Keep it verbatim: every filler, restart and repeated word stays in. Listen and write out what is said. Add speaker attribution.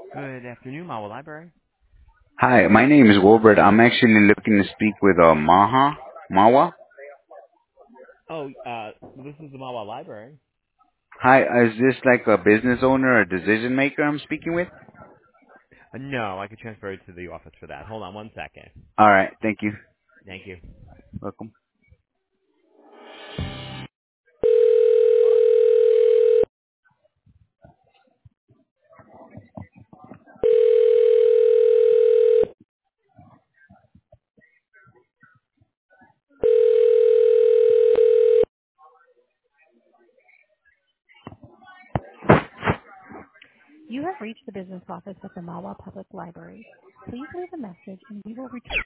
Speaker 1: Good afternoon, Mawa Library.
Speaker 2: Hi, my name is Wilbert. I'm actually looking to speak with uh, Maha Mawa.
Speaker 1: Oh, uh, this is the Mawa Library.
Speaker 2: Hi, is this like a business owner or decision maker I'm speaking with?
Speaker 1: Uh, no, I could transfer you to the office for that. Hold on one second.
Speaker 2: All right, thank you.
Speaker 1: Thank you.
Speaker 2: Welcome.
Speaker 3: You have reached the business office of the Mahwah Public Library. Please leave a message and we will return.